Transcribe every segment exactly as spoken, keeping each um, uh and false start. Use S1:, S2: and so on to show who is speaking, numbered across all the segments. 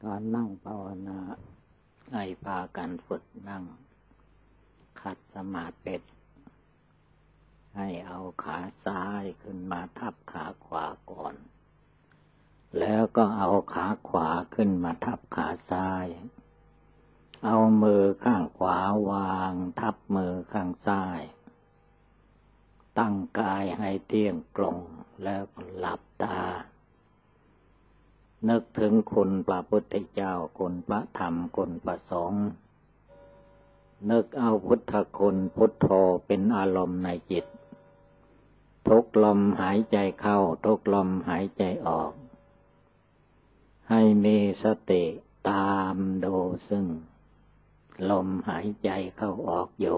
S1: การนั่งภาวนาให้พากันฝึกนั่งขัดสมาธิให้เอาขาซ้ายขึ้นมาทับขาขวาก่อนแล้วก็เอาขาขวาขึ้นมาทับขาซ้ายเอามือข้างขวาวางทับมือข้างซ้ายตั้งกายให้เที่ยงตรงแล้วก็หลับตานึกถึงคุณพระพุทธเจ้าคุณพระธรรมคุณพระสงฆ์นึกเอาพุทธคุณพุทโธเป็นอารมณ์ในจิตทุกลมหายใจเข้าทุกลมหายใจออกให้มีสติตามดูซึ่งลมหายใจเข้าออกอยู่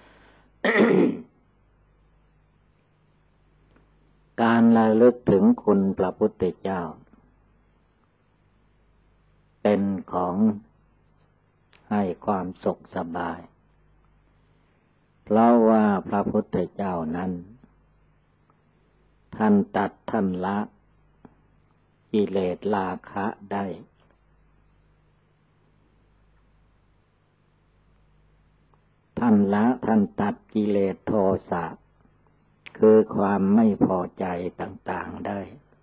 S1: การระลึกถึงคุณพระพุทธเจ้าเป็นของให้ความสุขสบายเพราะว่าพระพุทธเจ้านั้นท่านตัดท่านละกิเลสราคะได้ท่านละท่านตัดกิเลสโทสะคือความไม่พอใจต่างๆได้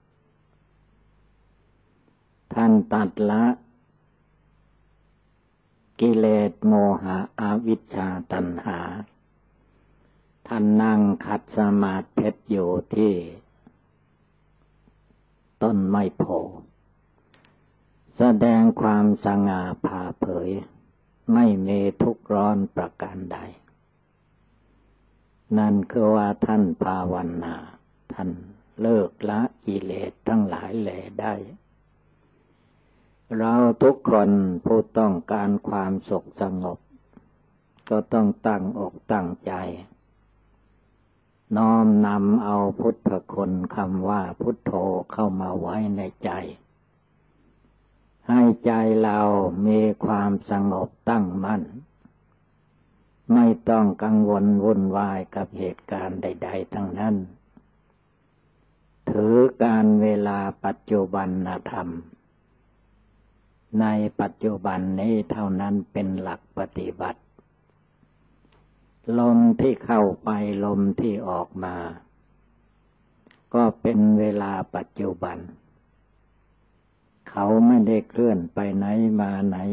S1: ท่านตัดละกิเลสโมหะอวิชชาตัณหาท่านนั่งขัดสมาธิอยู่ที่ต้นไม้โพธิ์แสดงความสง่าผ่าเผยไม่มีทุกข์ร้อนประการใดนั่นคือว่าท่านภาวนาท่านเลิกละกิเลสทั้งหลายแหล่ได้เราทุกคนผู้ต้องการความสุขสงบก็ต้องตั้งอกตั้งใจน้อมนำเอาพุทธคุณคำว่าพุทโธเข้ามาไว้ในใจให้ใจเรามีความสงบตั้งมั่นไม่ต้องกังวลวุ่นวายกับเหตุการณ์ใดๆทั้งนั้นถือการเวลาปัจจุบันธรรมในปัจจุบันนี้เท่านั้นเป็นหลักปฏิบัติลมที่เข้าไปลมที่ออกมาก็เป็นเวลาปัจจุบันเขาไม่ได้เคลื่อนไปไหนมาไหน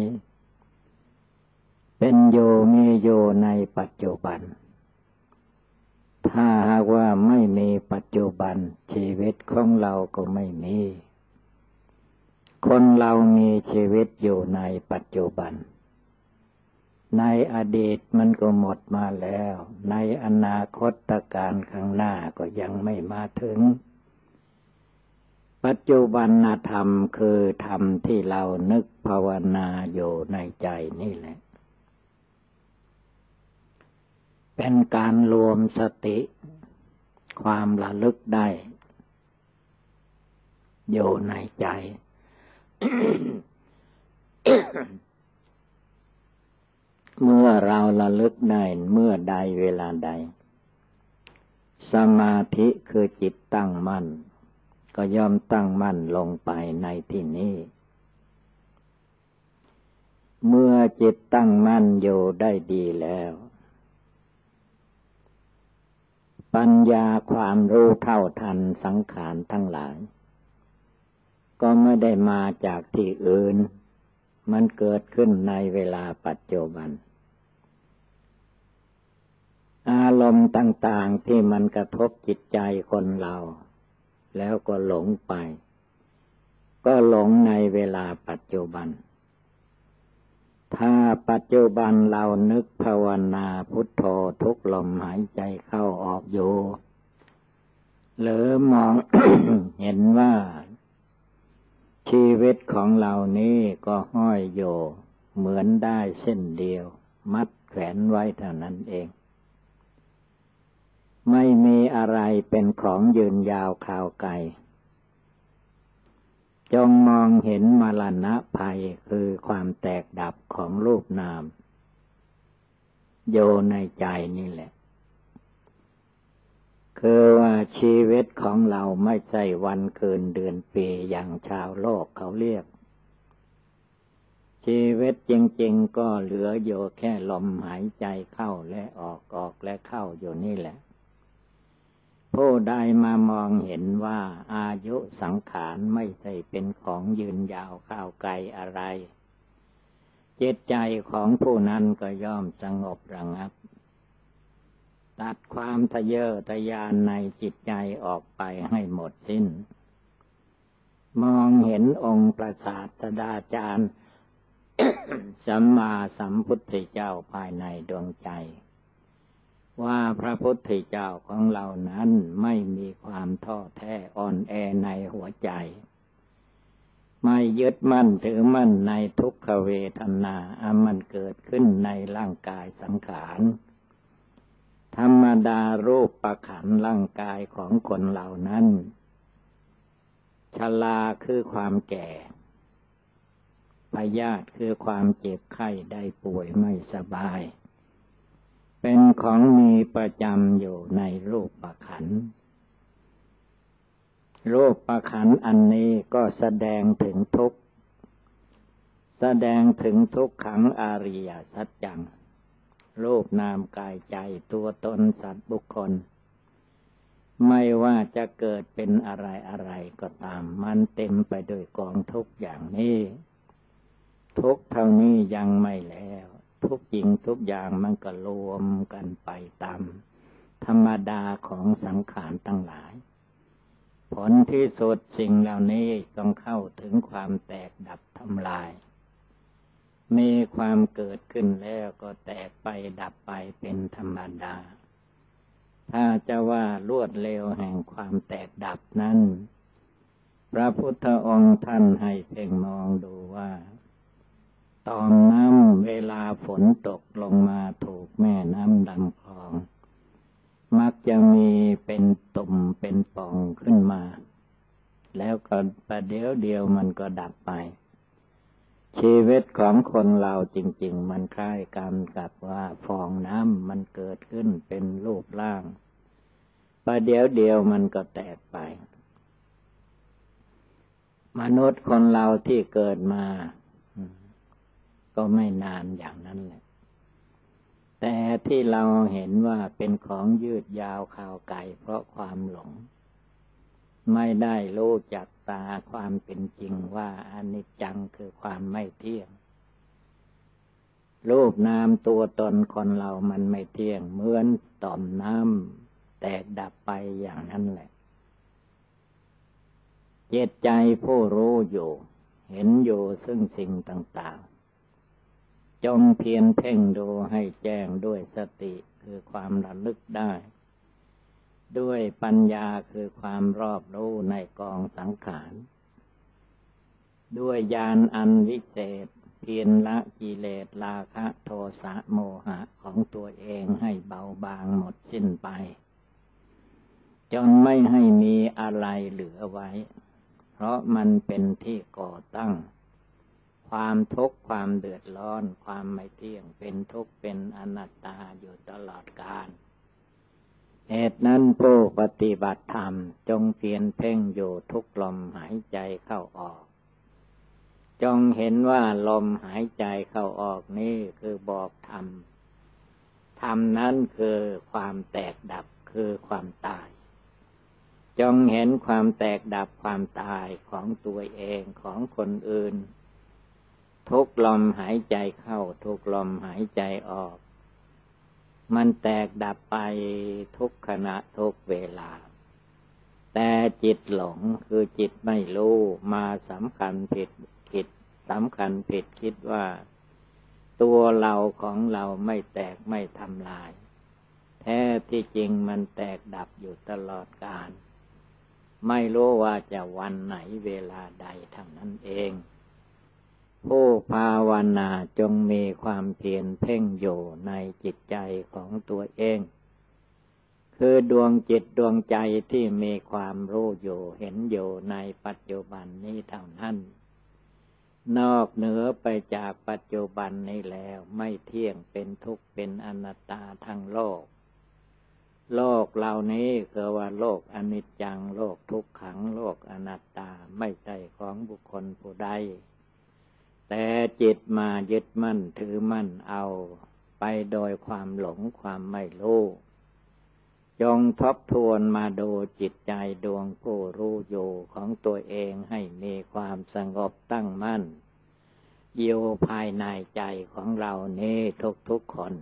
S1: เป็นโยมีโยในปัจจุบันถ้าหากว่าไม่มีปัจจุบันชีวิตของเราก็ไม่มีคนเรามีชีวิตอยู่ในปัจจุบันในอดีตมันก็หมดมาแล้วในอนาคตการข้างหน้าก็ยังไม่มาถึงปัจจุบันธรรมคือธรรมที่เรานึกภาวนาอยู่ในใจนี่แหละเป็นการรวมสติความระลึกได้อยู่ในใจ เมื่อเราระลึกได้เมื่อใดเวลาใดสมาธิคือจิตตั้งมั่นก็ย่อมตั้งมั่นลงไปในที่นี้เมื่อจิตตั้งมั่นอยู่ได้ดีแล้วปัญญาความรู้เท่าทันสังขารทั้งหลายก็ไม่ได้มาจากที่อื่นมันเกิดขึ้นในเวลาปัจจุบันอารมณ์ต่างๆที่มันกระทบจิตใจคนเราแล้วก็หลงไปก็หลงในเวลาปัจจุบันถ้าปัจจุบันเรานึกภาวนาพุทโธทุกลมหายใจเข้าออกอยู่หรือมอง เห็นว่าชีวิตของเรานี้ก็ห้อยอยู่เหมือนได้เส้นเดียวมัดแขวนไว้เท่านั้นเองไม่มีอะไรเป็นของยืนยาวคราวไกลจงมองเห็นมรณะภัยคือความแตกดับของรูปนามอยู่ในใจนี่แหละคือว่าชีวิตของเราไม่ใช่วันคืนเดือนปีอย่างชาวโลกเขาเรียกชีวิตจริงๆก็เหลืออยู่แค่ลมหายใจเข้าและออกออกและเข้าอยู่นี่แหละผู้ใดมามองเห็นว่าอายุสังขารไม่ใช่เป็นของยืนยาวข้าวไกลอะไรจิตใจของผู้นั้นก็ย่อมสงบระงับตัดความทะเยอทะยานในจิตใจออกไปให้หมดสิ้นมองเห็นองค์พระศาสดาจารย์ สัมมาสัมพุทธเจ้าภายในดวงใจว่าพระพุทธเจ้าของเรานั้นไม่มีความท้อแท้อ่อนแอในหัวใจไม่ยึดมั่นถือมั่นในทุกขเวทนาอันมันเกิดขึ้นในร่างกายสังขารธรรมดารูปประขันร่างกายของคนเหล่านั้นชราคือความแก่พยาธิคือความเจ็บไข้ได้ป่วยไม่สบายเป็นของมีประจำอยู่ในรูปประขันรูปประขันอันนี้ก็แสดงถึงทุกข์แสดงถึงทุกขังอาริยสัจจังรูปนามกายใจตัวตนสัตว์บุคคลไม่ว่าจะเกิดเป็นอะไรอะไรก็ตามมันเต็มไปด้วยกองทุกข์อย่างนี้ทุกข์เท่านี้ยังไม่แล้วทุกจริงทุกอย่างมันก็รวมกันไปตามธรรมดาของสังขารทั้งหลายผลที่สุดสิ่งเหล่านี้ต้องเข้าถึงความแตกดับทำลายมีความเกิดขึ้นแล้วก็แตกไปดับไปเป็นธรรมดาถ้าจะว่ารวดเร็วแห่งความแตกดับนั้นพระพุทธองค์ท่านให้เพ่งมองดูว่าตอนน้ำเวลาฝนตกลงมาถูกแม่น้ำลำคลองมักจะมีเป็นตุ่มเป็นป่องขึ้นมาแล้วก็ประเดี๋ยวเดียวมันก็ดับไปชีวิตของคนเราจริงๆมันคล้ายกันกับว่าฟองน้ำมันเกิดขึ้นเป็นรูปร่างประเดี๋ยวเดียวมันก็แตกไปมนุษย์คนเราที่เกิดมาก็ไม่นานอย่างนั้นแหละแต่ที่เราเห็นว่าเป็นของยืดยาวข่าวไกลเพราะความหลงไม่ได้รู้จักตาความเป็นจริงว่าอนิจจังคือความไม่เที่ยงรูปนามตัวตนคนเรามันไม่เที่ยงเหมือนต่อมน้ำแตกดับไปอย่างนั้นแหละจิตใจผู้รู้อยู่เห็นอยู่ซึ่งสิ่งต่างๆจงเพียรเพ่งดูให้แจ้งด้วยสติคือความระลึกได้ด้วยปัญญาคือความรอบรู้ในกองสังขารด้วยญาณอันวิเศษเพียรละกิเลสราคะโทสะโมหะของตัวเองให้เบาบางหมดสิ้นไปจนไม่ให้มีอะไรเหลือไว้เพราะมันเป็นที่ก่อตั้งความทุกข์ความเดือดร้อนความไม่เที่ยงเป็นทุกข์เป็นอนัตตาอยู่ตลอดกาลเหตุนั้นผู้ปฏิบัติธรรมจงเพียรเพ่งอยู่ทุกลมหายใจเข้าออกจงเห็นว่าลมหายใจเข้าออกนี้คือบอกธรรมธรรมนั้นคือความแตกดับคือความตายจงเห็นความแตกดับความตายของตัวเองของคนอื่นทุกลมหายใจเข้าทุกลมหายใจออกมันแตกดับไปทุกขณะทุกเวลาแต่จิตหลงคือจิตไม่รู้มาสำคัญผิดคิดสำคัญผิดคิดว่าตัวเราของเราไม่แตกไม่ทำลายแท้ที่จริงมันแตกดับอยู่ตลอดกาลไม่รู้ว่าจะวันไหนเวลาใดเท่านั้นเองผู้ภาวนาจงมีความเพียรเพ่งอยู่ในจิตใจของตัวเองคือดวงจิตดวงใจที่มีความรู้อยู่เห็นอยู่ในปัจจุบันนี้เท่านั้นนอกเหนือไปจากปัจจุบันนี้แล้วไม่เที่ยงเป็นทุกข์เป็นอนัตตาทั้งโลกโลกเหล่านี้คือว่าโลกอนิจจังโลกทุกขังโลกอนัตตาไม่ใช่ของบุคคลผู้ใดแต่จิตมายึดมั่นถือมั่นเอาไปโดยความหลงความไม่รู้จงทบทวนมาดูจิตใจดวงผู้รู้อยู่ของตัวเองให้มีความสงบตั้งมั่นอยู่ภายในใจของเรานี้ทุกๆคน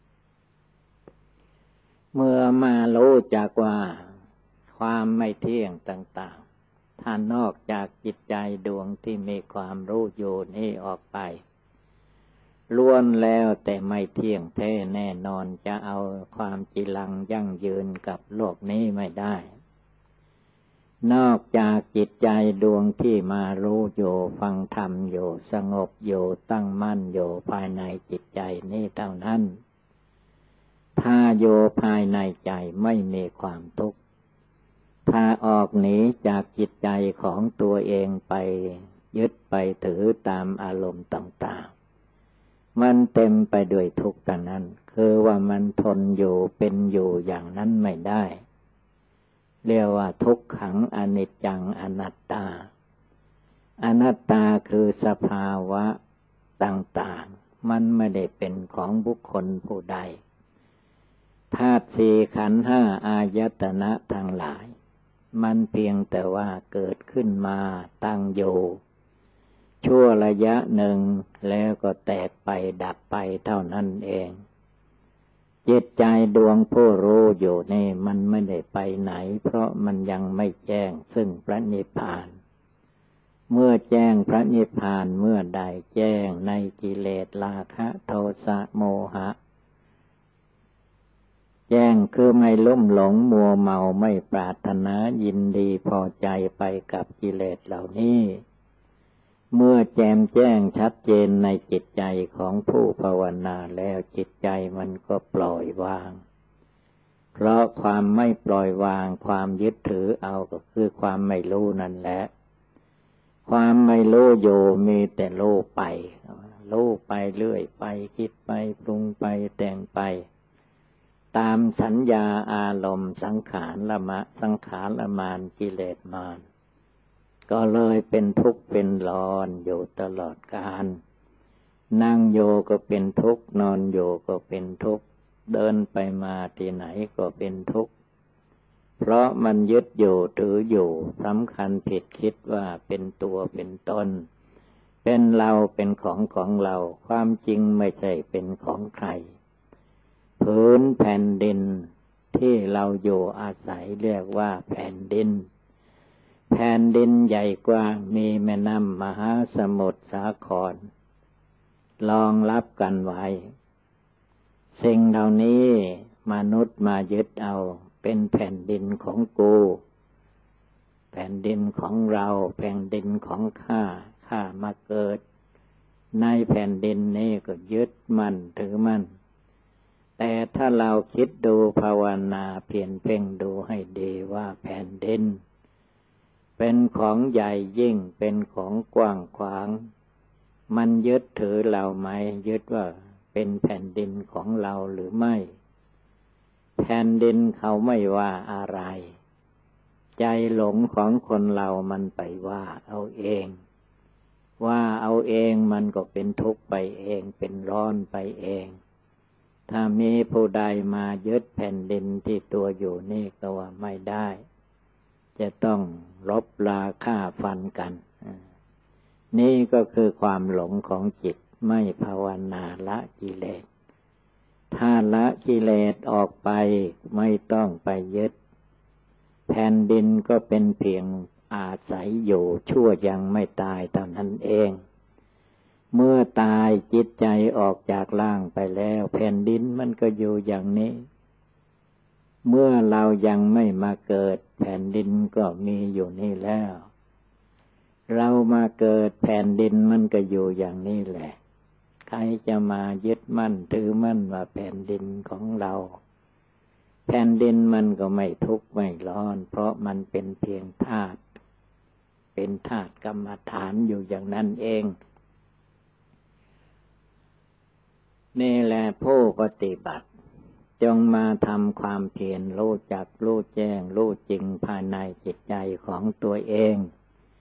S1: เมื่อมารู้จักว่าความไม่เที่ยงต่างๆถ้านอกจากจิตใจดวงที่มีความรู้อยู่นี้ออกไปล้วนแล้วแต่ไม่เที่ยงแท้แน่นอนจะเอาความจีรังยั่งยืนกับโลกนี้ไม่ได้นอกจากจิตใจดวงที่มารู้อยู่ฟังธรรมอยู่สงบอยู่ตั้งมั่นอยู่ภายในจิตใจนี้เท่านั้นถ้าอยู่ภายในใจไม่มีความทุกข์ถ้าออกหนีจากจิตใจของตัวเองไปยึดไปถือตามอารมณ์ต่างๆมันเต็มไปด้วยทุกข์ทั้งนั้นคือว่ามันทนอยู่เป็นอยู่อย่างนั้นไม่ได้เรียกว่าทุกขังอนิจจังอนัตตาอนัตตาคือสภาวะต่างๆมันไม่ได้เป็นของบุคคลผู้ใดธาตุสี่ขันธ์ห้าอายตนะทั้งหลายมันเพียงแต่ว่าเกิดขึ้นมาตั้งอยู่ชั่วระยะหนึ่งแล้วก็แตกไปดับไปเท่านั้นเองจิตใจดวงผู้รู้อยู่นี่มันไม่ได้ไปไหนเพราะมันยังไม่แจ้งซึ่งพระนิพพานเมื่อแจ้งพระนิพพานเมื่อใดแจ้งในกิเลสราคะโทสะโมหะแจ้งคือไม่ลุ่มหลงมัวเมาไม่ปรารถนายินดีพอใจไปกับกิเลสเหล่านี้เมื่อแจ่มแจ้งชัดเจนในจิตใจของผู้ภาวนาแล้วจิตใจมันก็ปล่อยวางเพราะความไม่ปล่อยวางความยึดถือเอาก็คือความไม่รู้นั่นแหละความไม่รู้อยู่มีแต่รู้ไปรู้ไปเรื่อยไปคิดไปปรุงไปแต่งไปตามสัญญาอารมณ์สังขารละมะสังขารละมานกิเลสมารก็เลยเป็นทุกข์เป็นร้อนอยู่ตลอดกาลนั่งโยก็เป็นทุกข์นอนโยก็เป็นทุกข์เดินไปมาที่ไหนก็เป็นทุกข์เพราะมันยึดอยู่ถืออยู่สำคัญผิดคิดว่าเป็นตัวเป็นตนเป็นเราเป็นของของเราความจริงไม่ใช่เป็นของใครพื้นแผ่นดินที่เราอยู่อาศัยเรียกว่าแผ่นดินแผ่นดินใหญ่กว่ามีแม่น้ำมหาสมุทรสาครรองรับกันไว้สิ่งเหล่านี้มนุษย์มายึดเอาเป็นแผ่นดินของกูแผ่นดินของเราแผ่นดินของข้าข้ามาเกิดในแผ่นดินนี้ก็ยึดมั่นถือมั่นแต่ถ้าเราคิดดูภาวนาเพียรเพ่งดูให้ดีว่าแผ่นดินเป็นของใหญ่ยิ่งเป็นของกว้างขวางมันยึดถือเราไหมยึดว่าเป็นแผ่นดินของเราหรือไม่แผ่นดินเขาไม่ว่าอะไรใจหลงของคนเรามันไปว่าเอาเองว่าเอาเองมันก็เป็นทุกข์ไปเองเป็นร้อนไปเองถ้ามีผู้ใดมายึดแผ่นดินที่ตัวอยู่นี่ก็ว่าไม่ได้จะต้องรบราฆ่าฟันกันนี่ก็คือความหลงของจิตไม่ภาวนาละกิเลสถ้าละกิเลสออกไปไม่ต้องไปยึดแผ่นดินก็เป็นเพียงอาศัยอยู่ชั่วยังไม่ตายเท่านั้นเองเมื่อตายจิตใจออกจากร่างไปแล้วแผ่นดินมันก็อยู่อย่างนี้เมื่อเรายังไม่มาเกิดแผ่นดินก็มีอยู่นี่แล้วเรามาเกิดแผ่นดินมันก็อยู่อย่างนี้แหละใครจะมายึดมั่นถือมั่นว่าแผ่นดินของเราแผ่นดินมันก็ไม่ทุกข์ไม่ร้อนเพราะมันเป็นเพียงธาตุเป็นธาตุกรรมฐานอยู่อย่างนั้นเองนี่แหละผู้ปฏิบัติจงมาทำความเพียรรู้จักรู้แจ้งรู้จริงภายในจิตใจของตัวเอง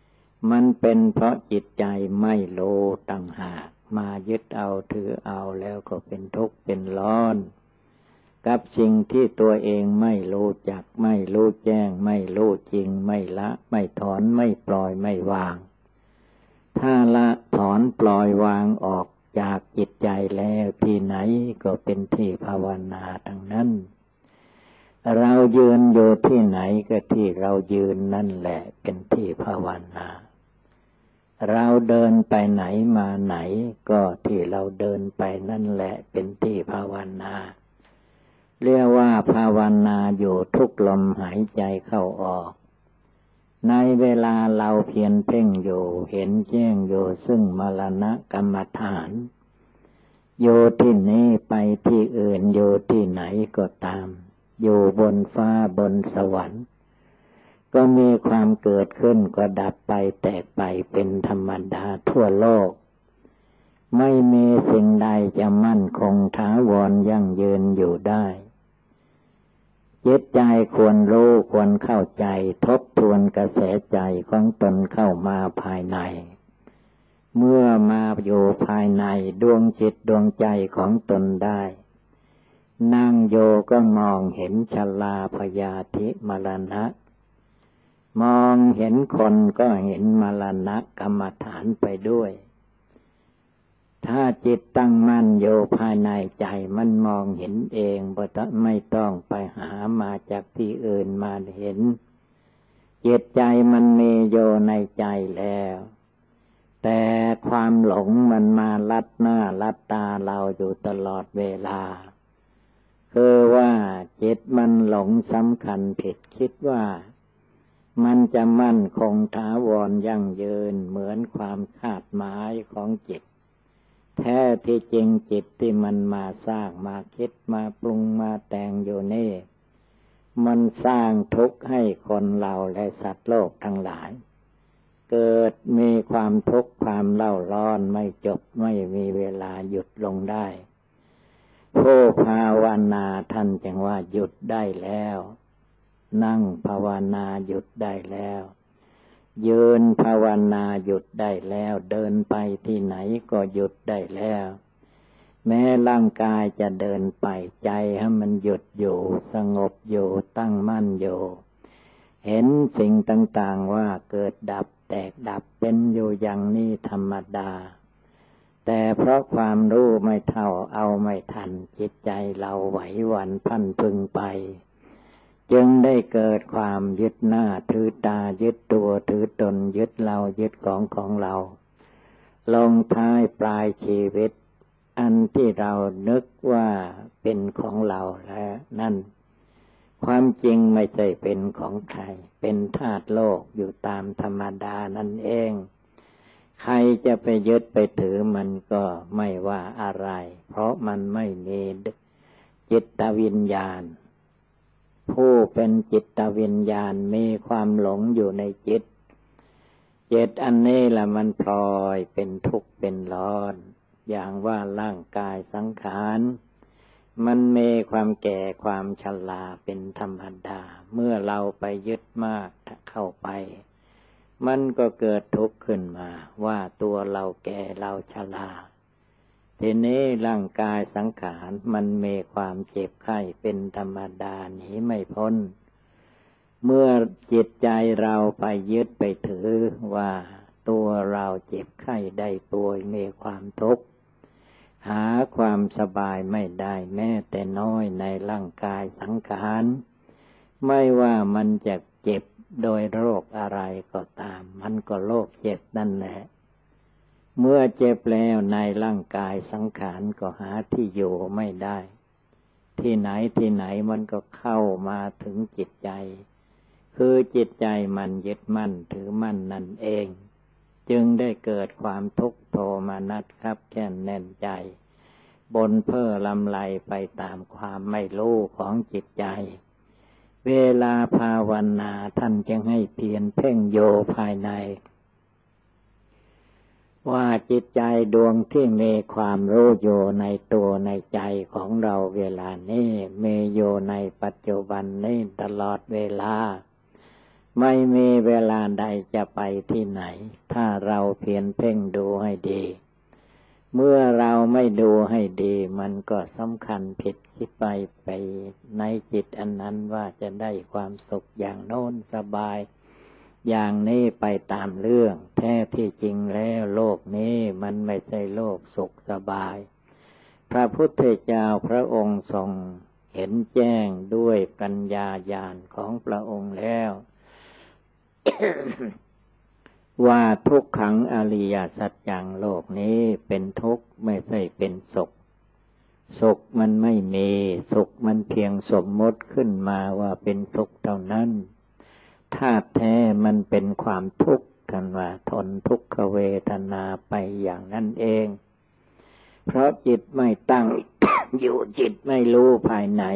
S1: มันเป็นเพราะจิตใจไม่รู้ต่างหากมายึดเอาถือเอาแล้วก็เป็นทุกข์เป็นร้อนกับสิ่งที่ตัวเองไม่รู้จักไม่รู้แจ้งไม่รู้จริงไม่ละไม่ถอนไม่ปล่อยไม่วางถ้าละถอนปล่อยวางออกจากจิตใจแล้วที่ไหนก็เป็นที่ภาวนาทั้งนั้นเรายืนอยู่ที่ไหนก็ที่เรายืนนั่นแหละเป็นที่ภาวนาเราเดินไปไหนมาไหนก็ที่เราเดินไปนั่นแหละเป็นที่ภาวนาเรียกว่าภาวนาอยู่ทุกลมหายใจเข้าออกในเวลาเราเพียรเพ่งอยู่เห็นแจ้งอยู่ซึ่งมรณะกรรมฐานอยู่ที่นี้ไปที่อื่นอยู่ที่ไหนก็ตามอยู่บนฟ้าบนสวรรค์ก็มีความเกิดขึ้นก็ดับไปแตกไปเป็นธรรมดาทั่วโลกไม่มีสิ่งใดจะมั่นคงถาวรยั่งยืนอยู่ได้จิตใจควรรู้ควรเข้าใจทบทวนกระแสใจของตนเข้ามาภายในเมื่อมาอยู่ภายในดวงจิตดวงใจของตนได้นั่งโยก็มองเห็นชราพยาธิมรณะมองเห็นคนก็เห็นมรณะกรรมฐานไปด้วยถ้าจิตตั้งมั่นอยู่ภายในใจมันมองเห็นเองบ่ต้องไม่ต้องไปหามาจากที่อื่นมาเห็นจิตใจมันมีอยู่ในใจแล้วแต่ความหลงมันมาลัดหน้าลัดตาเราอยู่ตลอดเวลาคือว่าจิตมันหลงสำคัญผิดคิดว่ามันจะมั่นคงถาวรยั่งยืนเหมือนความคาดหมายของจิตแท้ที่จริงจิตที่มันมาสร้างมาคิดมาปรุงมาแต่งอยู่นี่มันสร้างทุกข์ให้คนเราและสัตว์โลกทั้งหลายเกิดมีความทุกข์ความเล่าร้อนไม่จบไม่มีเวลาหยุดลงได้ผู้ภาวนาท่านจึงว่าหยุดได้แล้วนั่งภาวนาหยุดได้แล้วยืนภาวนาหยุดได้แล้วเดินไปที่ไหนก็หยุดได้แล้วแม้ร่างกายจะเดินไปใจให้มันหยุดอยู่สงบอยู่ตั้งมั่นอยู่เห็นสิ่งต่างๆว่าเกิดดับแตกดับเป็นอยู่อย่างนี้ธรรมดาแต่เพราะความรู้ไม่เท่าเอาไม่ทันจิตใจเราไหวหวั่นพลันพรึงไปจึงได้เกิดความยึดหน้าถือตายึดตัวถือตนยึดเรายึดของของเราลงท้ายปลายชีวิตอันที่เรานึกว่าเป็นของเราแล้วนั่นความจริงไม่ใช่เป็นของใครเป็นธาตุโลกอยู่ตามธรรมดานั่นเองใครจะไปยึดไปถือมันก็ไม่ว่าอะไรเพราะมันไม่มีจิตวิญญาณผู้เป็นจิตวิญญาณมีความหลงอยู่ในจิตจิตอันนี้แหละมันพลอยเป็นทุกข์เป็นร้อนอย่างว่าร่างกายสังขารมันมีความแก่ความชราเป็นธรรมดาเมื่อเราไปยึดมากเข้าไปมันก็เกิดทุกข์ขึ้นมาว่าตัวเราแก่เราชราทีนี้ร่างกายสังขารมันมีความเจ็บไข้เป็นธรรมดาหนีไม่พ้นเมื่อจิตใจเราไปยึดไปถือว่าตัวเราเจ็บไข้ได้ป่วยมีความทุกข์หาความสบายไม่ได้แม้แต่น้อยในร่างกายสังขารไม่ว่ามันจะเจ็บโดยโรคอะไรก็ตามมันก็โรคเจ็บนั่นแหละเมื่อเจ็บแล้วในร่างกายสังขารก็หาที่อยู่ไม่ได้ที่ไหนที่ไหนมันก็เข้ามาถึงจิตใจคือจิตใจมันยึดมั่นถือมั่นนั่นเองจึงได้เกิดความทุกข์โทมนัสครับแค้นแน่นใจบนเพ้อลำไรไปตามความไม่รู้ของจิตใจเวลาภาวนาท่านจึงให้เพียรเพ่งโยภายในว่าจิตใจดวงที่มีความรู้อยู่ในตัวในใจของเราเวลานี้มีอยู่ในปัจจุบันนี้ตลอดเวลาไม่มีเวลาใดจะไปที่ไหนถ้าเราเพียรเพ่งดูให้ดีเมื่อเราไม่ดูให้ดีมันก็สำคัญผิดคิดไปไปในจิตอันนั้นว่าจะได้ความสุขอย่างโน้นสบายอย่างนี้ไปตามเรื่องแท้ที่จริงแล้วโลกนี้มันไม่ใช่โลกสุขสบายพระพุทธเจ้าพระองค์ทรงเห็นแจ้งด้วยปัญญาญาณของพระองค์แล้ว ว่าทุกขังอริยสัจจังโลกนี้เป็นทุกข์ไม่ใช่เป็นสุขสุขมันไม่มีสุขมันเพียงสมมติขึ้นมาว่าเป็นสุขเท่านั้นธาตุแท้มันเป็นความทุกข์กันว่าทนทุกขเวทนาไปอย่างนั้นเองเพราะจิตไม่ตั้ง อยู่จิตไม่รู้ภายใน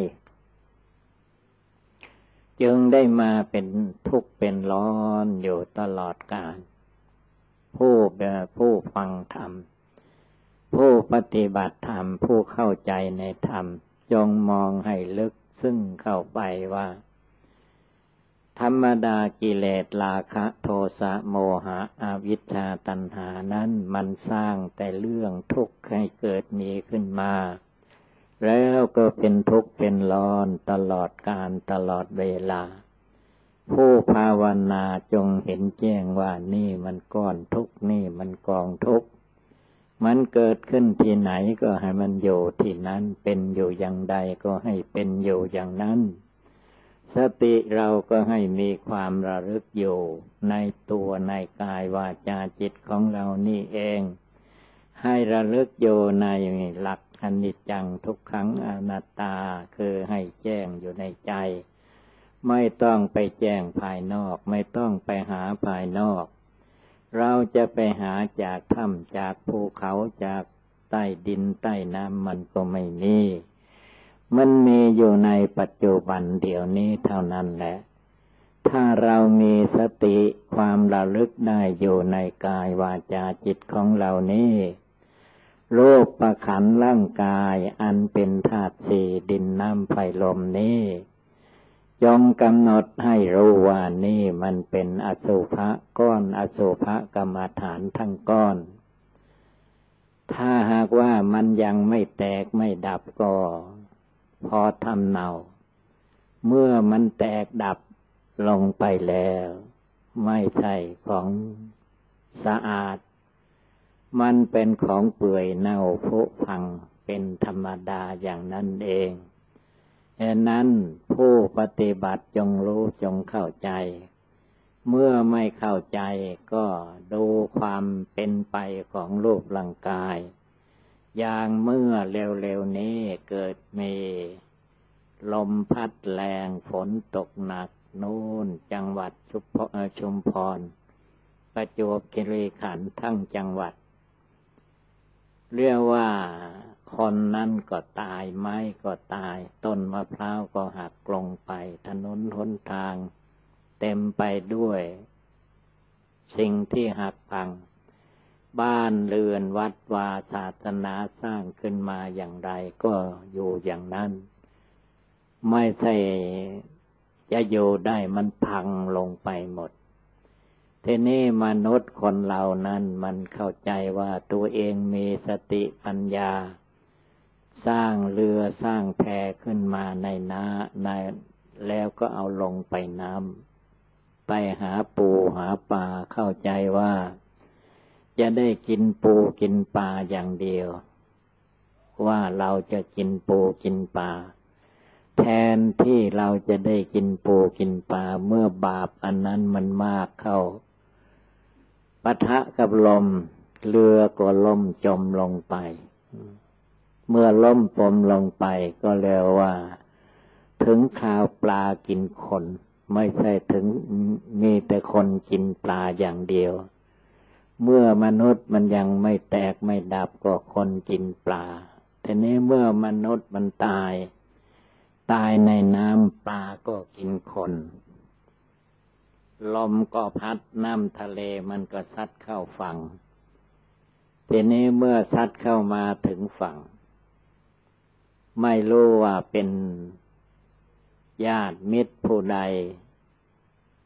S1: จึงได้มาเป็นทุกข์เป็นร้อนอยู่ตลอดกาลผู้ผู้ฟังธรรมผู้ปฏิบัติธรรมผู้เข้าใจในธรรมจงมองให้ลึกซึ้งเข้าไปว่าธรรมดากิเลสราคะโทสะโมหะอวิชชาตัณหานั้นมันสร้างแต่เรื่องทุกข์ให้เกิดมีขึ้นมาแล้วก็เป็นทุกข์เป็นร้อนตลอดกาลตลอดเวลาผู้ภาวนาจงเห็นแจ้งว่านี่มันก้อนทุกข์นี่มันกองทุกข์มันเกิดขึ้นที่ไหนก็ให้มันอยู่ที่นั้นเป็นอยู่อย่างใดก็ให้เป็นอยู่อย่างนั้นสติเราก็ให้มีความระลึกอยู่ในตัวในกายวาจาจิตของเรานี่เองให้ระลึกอยู่ในหลักอนิจจังทุกขังอนัตตาคือให้แจ้งอยู่ในใจไม่ต้องไปแจ้งภายนอกไม่ต้องไปหาภายนอกเราจะไปหาจากถ้ำจากภูเขาจากใต้ดินใต้น้ำมันก็ไม่มีมันมีอยู่ในปัจจุบันเดี๋ยวนี้เท่านั้นแหละถ้าเรามีสติความระลึกได้อยู่ในกายวาจาจิตของเรานี้รูปประขันธ์ร่างกายอันเป็นธาตุสี่ดินน้ำไฟลมนี้จงกำหนดให้รู้ว่านี่มันเป็นอสุภะก้อนอสุภะกรรมฐานทั้งก้อนถ้าหากว่ามันยังไม่แตกไม่ดับก็พอทำเนาเมื่อมันแตกดับลงไปแล้วไม่ใช่ของสะอาดมันเป็นของเปื่อยเน่าผุพังเป็นธรรมดาอย่างนั้นเองฉะนั้นผู้ปฏิบัติจงรู้จงเข้าใจเมื่อไม่เข้าใจก็ดูความเป็นไปของรูปร่างกายอย่างเมื่อเร็วๆนี้เกิดมีลมพัดแรงฝนตกหนักนู่นจังหวัดชุมพรประจวบคีรีขันธ์ทั้งจังหวัดเรียกว่าคนนั้นก็ตายไม้ก็ตายต้นมะพร้าวก็หักลงไปถนนหนทางเต็มไปด้วยสิ่งที่หักพังบ้านเรือนวัดวาศาสนาสร้างขึ้นมาอย่างไรก็อยู่อย่างนั้นไม่ใช่จะอยู่ได้มันพังลงไปหมดทีนี้มนุษย์คนเรานั้นมันเข้าใจว่าตัวเองมีสติปัญญาสร้างเรือสร้างแพขึ้นมาในน้ำในแล้วก็เอาลงไปน้ำไปหาปูหาปลาเข้าใจว่าจะได้กินปูกินปลาอย่างเดียวว่าเราจะกินปูกินปลาแทนที่เราจะได้กินปูกินปลาเมื่อบาปอันนั้นมันมากเข้าปะทะกับลมเรือก็ล่มจมลงไปเมื่อล่มจมลงไปก็เรียกว่าถึงคราวปลากินคนไม่ใช่ถึงมีแต่คนกินปลาอย่างเดียวเมื่อมนุษย์มันยังไม่แตกไม่ดับก็คนกินปลาทีนี้เมื่อมนุษย์มันตายตายในน้ำปลาก็กินคนลมก็พัดน้ำทะเลมันก็ซัดเข้าฝั่งทีนี้เมื่อซัดเข้ามาถึงฝั่งไม่รู้ว่าเป็นญาติมิตรผู้ใด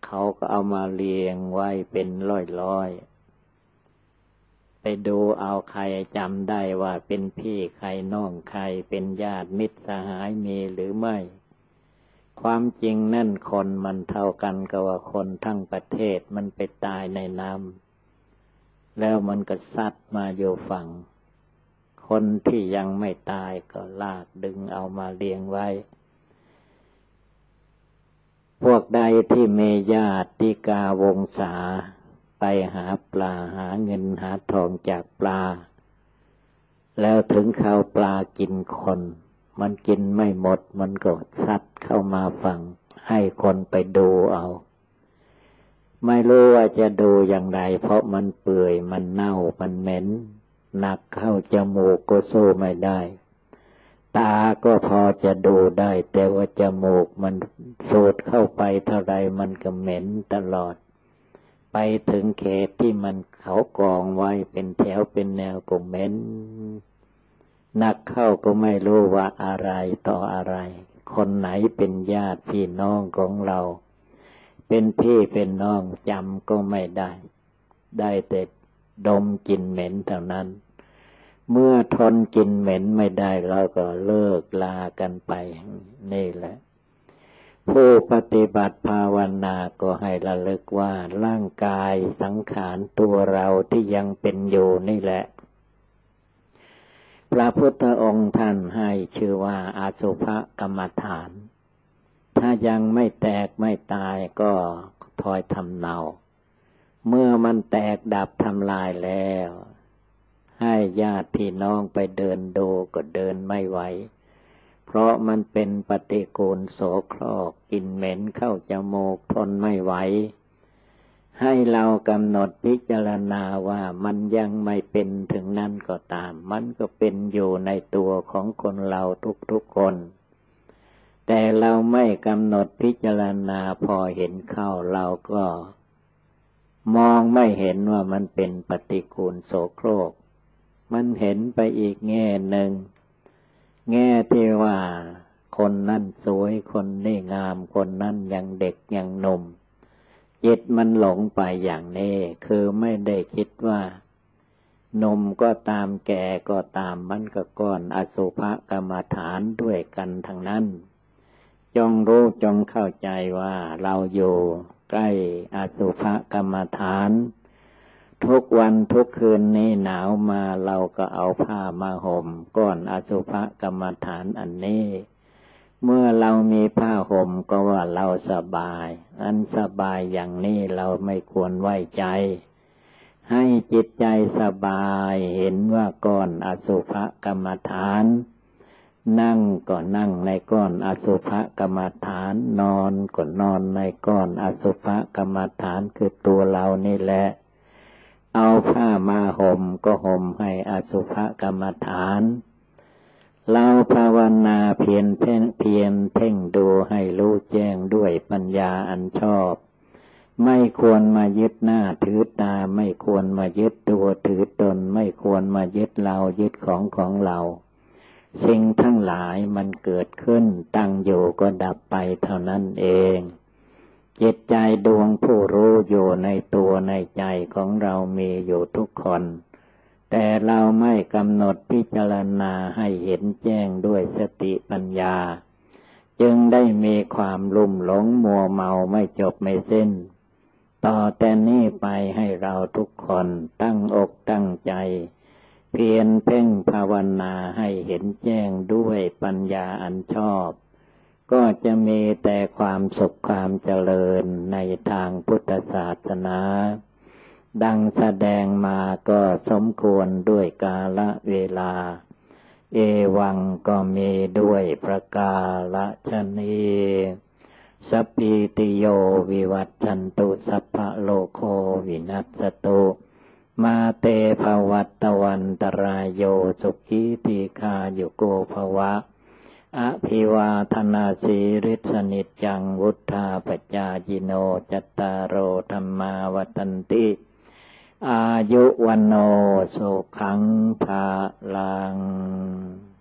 S1: เขาก็เอามาเรียงไว้เป็นร้อยๆไปดูเอาใครจำได้ว่าเป็นพี่ใครน้องใครเป็นญาติมิตรสหายมีหรือไม่ความจริงนั่นคนมันเท่ากันกับว่าคนทั้งประเทศมันไปตายในน้ำแล้วมันก็ซัดมาอยู่ฝั่งคนที่ยังไม่ตายก็ลากดึงเอามาเลี้ยงไว้พวกใดที่มีญาติกาวงศาไปหาปลาหาเงินหาทองจากปลาแล้วถึงข้าวปลากินคนมันกินไม่หมดมันก็ซัดเข้ามาฝั่งให้คนไปดูเอาไม่รู้ว่าจะดูอย่างไรเพราะมันเปื่อยมันเน่ามันเหม็นหนักเข้าจมูกก็สู้ไม่ได้ตาก็พอจะดูได้แต่ว่าจมูกมันสูดเข้าไปเท่าไรมันก็เหม็นตลอดไปถึงเขตที่มันเขากองไว้เป็นแถวเป็นแนวก็เหม็นหนักเข้าก็ไม่รู้ว่าอะไรต่ออะไรคนไหนเป็นญาติพี่น้องของเราเป็นพี่เป็นน้องจำก็ไม่ได้ได้แต่ดมกลิ่นเหม็นเท่านั้นเมื่อทนกลิ่นเหม็นไม่ได้เราก็เลิกลากันไปนี่แหละผู้ปฏิบัติภาวนาก็ให้ระลึกว่าร่างกายสังขารตัวเราที่ยังเป็นอยู่นี่แหละพระพุทธองค์ท่านให้ชื่อว่าอสุภกรรมฐานถ้ายังไม่แตกไม่ตายก็ทอยทำเนาเมื่อมันแตกดับทำลายแล้วให้ญาติพี่น้องไปเดินดูก็เดินไม่ไหวเพราะมันเป็นปฏิกูลโสโครกกลิ่นเหม็นเข้าจมูกทนไม่ไหวให้เรากำหนดพิจารณาว่ามันยังไม่เป็นถึงนั้นก็ตามมันก็เป็นอยู่ในตัวของคนเราทุกๆคนแต่เราไม่กำหนดพิจารณาพอเห็นเข้าเราก็มองไม่เห็นว่ามันเป็นปฏิกูลโสโครกมันเห็นไปอีกแง่หนึ่งแง่ที่ว่าคนนั่นสวยคนนี่งามคนนั่นยังเด็กยังหนุ่มจิตมันหลงไปอย่างนี้คือไม่ได้คิดว่าหนุ่มก็ตามแก่ก็ตามมันก็ก้อนอสุภกรรมฐานด้วยกันทั้งนั้นจงรู้จงเข้าใจว่าเราอยู่ใกล้อสุภกรรมฐานทุกวันทุกคืนนี้หนาวมาเราก็เอาผ้ามาห่มก้อนอสุภกรรมฐานอันนี้เมื่อเรามีผ้าห่มก็ว่าเราสบายอันสบายอย่างนี้เราไม่ควรไว้ใจให้จิตใจสบายเห็นว่าก้อนอสุภกรรมฐานนั่งก็นั่งในก้อนอสุภกรรมฐานนอนก็นอนในก้อนอสุภกรรมฐานคือตัวเรานี่แหละเอาผ้ามาห่มก็ห่มให้อสุภกรรมฐานเราภาวนาเพียรเพ่งเพียรเพ่งดูให้รู้แจ้งด้วยปัญญาอันชอบไม่ควรมายึดหน้าถือตาไม่ควรมายึดตัวถือตนไม่ควรมายึดเรายึดของของเราสิ่งทั้งหลายมันเกิดขึ้นตั้งอยู่ก็ดับไปเท่านั้นเองจิตใจดวงผู้รู้อยู่ในตัวในใจของเรามีอยู่ทุกคนแต่เราไม่กำหนดพิจารณาให้เห็นแจ้งด้วยสติปัญญาจึงได้มีความลุ่มหลงมัวเมาไม่จบไม่สิ้นต่อแต่นี้ไปให้เราทุกคนตั้งอกตั้งใจเพียรเพ่งภาวนาให้เห็นแจ้งด้วยปัญญาอันชอบก็จะมีแต่ความสุขความเจริญในทางพุทธศาสนาดังแสดงมาก็สมควรด้วยกาลเวลาเอวังก็มีด้วยประกาศนีสัพพิติโยวิวัตชันตุสัพพะโลกโควินัสสตุมาเตภวัตวันตรายโยสุขีทีคายุโกภวะอภิวาทนาสีริสนิจจังวุธาปจายิโนจัตตารโอธรรมาวัฏันติอายุวันโนสุขังภาลัง